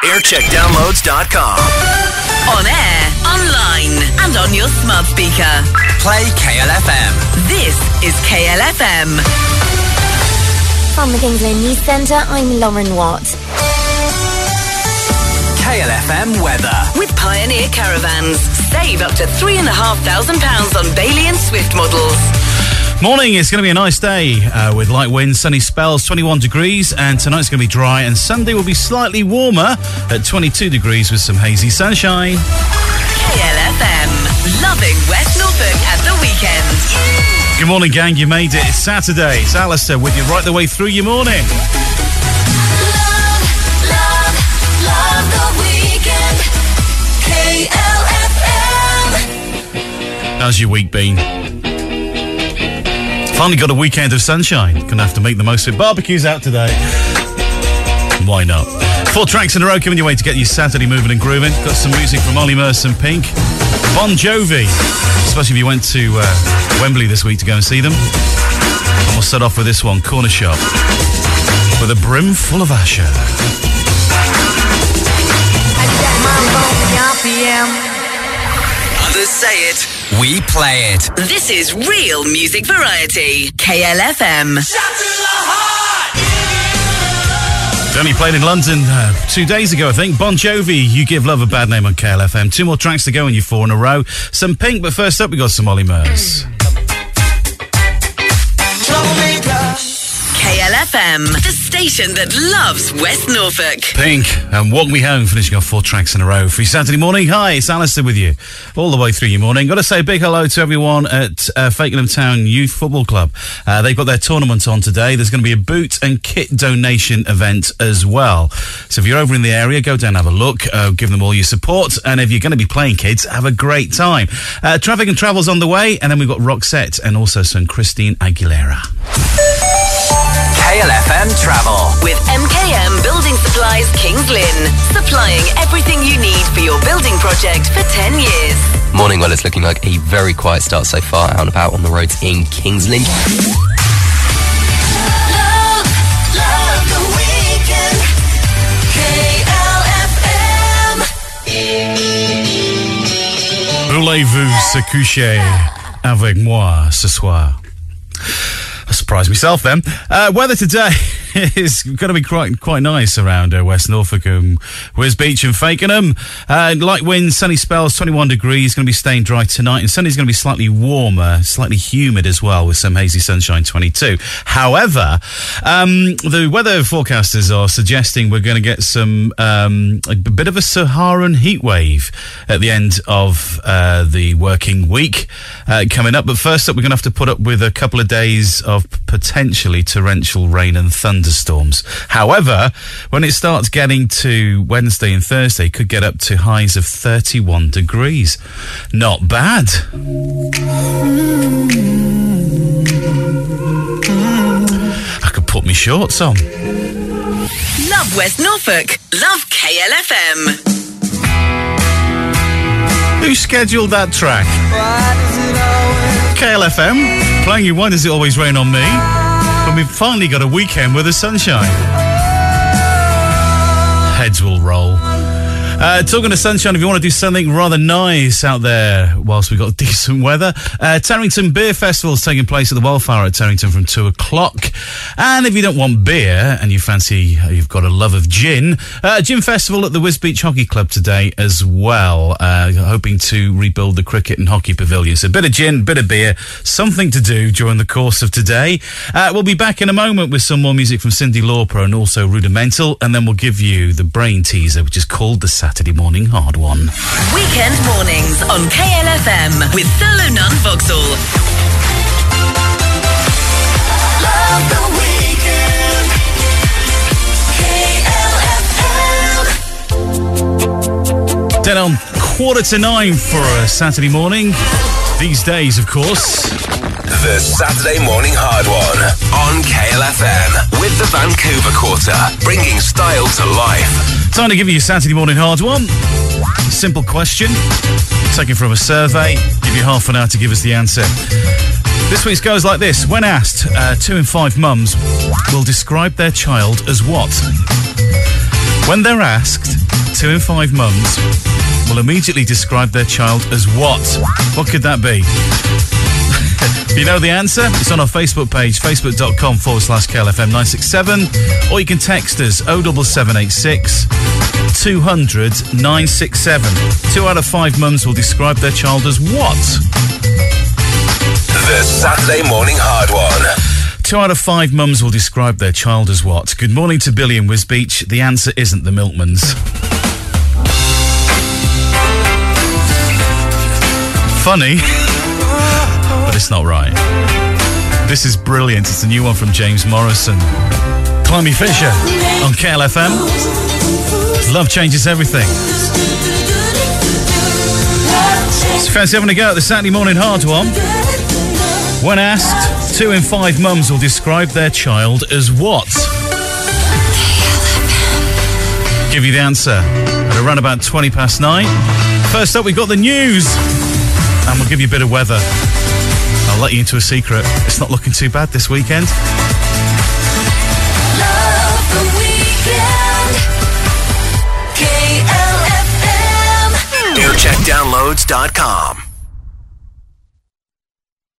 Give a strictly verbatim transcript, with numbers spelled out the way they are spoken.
aircheck downloads dot com. On air, online, and on your smart speaker. Play K L F M. This is K L F M. From the Kings Lynn News Centre, I'm Lauren Watt. K L F M weather. With Pioneer Caravans. Save up to three thousand five hundred pounds on Bailey and Swift models. Morning, it's going to be a nice day uh, with light winds, sunny spells, twenty-one degrees, and tonight's going to be dry, and Sunday will be slightly warmer at twenty-two degrees with some hazy sunshine. K L F M, loving West Norfolk at the weekend. Good morning, gang, you made it. It's Saturday. It's Alistair with you right the way through your morning. Love, love, love the weekend. K L F M. How's your week been? Finally got a weekend of sunshine. Gonna have to make the most of it. Barbecue's out today. Why not? Four tracks in a row coming your way to get you Saturday moving and grooving. Got some music from Ollie Merce and Pink. Bon Jovi, especially if you went to uh, Wembley this week to go and see them. And we'll start off with this one, Corner Shop, with a brim full of Asher. Others say it, we play it. This is real music variety. K L F M. It only played in London uh, two days ago, I think. Bon Jovi, You Give Love a Bad Name on K L F M. Two more tracks to go in your four in a row. Some Pink, but first up we got some Ollie Merce. K L F M, the station that loves West Norfolk. Pink and Walk Me Home, finishing off four tracks in a row for your Saturday morning. Hi, it's Alistair with you all the way through your morning. Got to say a big hello to everyone at uh, Fakenham Town Youth Football Club. Uh, they've got their tournament on today. There's going to be a boot and kit donation event as well. So if you're over in the area, go down and have a look. Uh, give them all your support. And if you're going to be playing kids, have a great time. Uh, Traffic and Travel's on the way. And then we've got Roxette and also some Christine Aguilera. K L F M travel. With M K M Building Supplies Kings Lynn. Supplying everything you need for your building project for ten years. Morning, well, it's looking like a very quiet start so far out and about on the roads in Kings Lynn. Love, love the weekend. K L F M. Voulez-vous se coucher avec moi ce soir? I surprised myself then. Uh, weather today is going to be quite quite nice around uh, West Norfolk and Wisbech and Fakenham. Uh, light winds, sunny spells, twenty-one degrees. Going to be staying dry tonight, and Sunday's going to be slightly warmer, slightly humid as well, with some hazy sunshine, twenty-two. However, um, the weather forecasters are suggesting we're going to get some um, a bit of a Saharan heat wave at the end of uh, the working week uh, coming up. But first up, we're going to have to put up with a couple of days of potentially torrential rain and thunderstorms. However, when it starts getting to Wednesday and Thursday, it could get up to highs of thirty-one degrees. Not bad. I could put my shorts on. Love West Norfolk. Love K L F M. Who scheduled that track? K L F M, playing you Why Does It Always Rain on Me? When we've finally got a weekend with the sunshine. Heads will roll. Uh, talking of sunshine, if you want to do something rather nice out there whilst we've got decent weather, uh, Tarrington Beer Festival is taking place at the Wildfire at Tarrington from two o'clock. And if you don't want beer and you fancy, uh, you've got a love of gin, uh, Gin Festival at the Wisbech Hockey Club today as well, uh, hoping to rebuild the cricket and hockey pavilion. So a bit of gin, bit of beer, something to do during the course of today. Uh, we'll be back in a moment with some more music from Cyndi Lauper and also Rudimental, and then we'll give you the brain teaser, which is called the Saturday Morning Hard One. Weekend mornings on K L F M with Thurlow Nunn Vauxhall. Love the weekend. K L F M. Then on quarter to nine for a Saturday morning. These days, of course. The Saturday Morning Hard One on K L F M with the Vancouver Quarter, bringing style to life. Time to give you a Saturday Morning Hard One. Simple question, taken from a survey. Give you half an hour to give us the answer. This week's goes like this. When asked, uh, two in five mums will describe their child as what? When they're asked, two in five mums will immediately describe their child as what? What could that be? If you know the answer, it's on our Facebook page, facebook.com forward slash KLFM nine six seven, or you can text us oh seven seven eight six, two hundred, nine six seven. Two out of five mums will describe their child as what? The Saturday Morning Hard One. Two out of five mums will describe their child as what? Good morning to Billy in Wisbeach. The answer isn't the Milkmans. Funny, but it's not right. This is brilliant. It's a new one from James Morrison. Climby Fisher on K L F M. Love changes everything. So fancy having a go at the Saturday Morning Hard One. When asked, two in five mums will describe their child as what? Give you the answer at around about twenty past nine. First up, we've got the news. And we'll give you a bit of weather. I'll let you into a secret. It's not looking too bad this weekend. Love the weekend. K L F M. aircheck downloads dot com.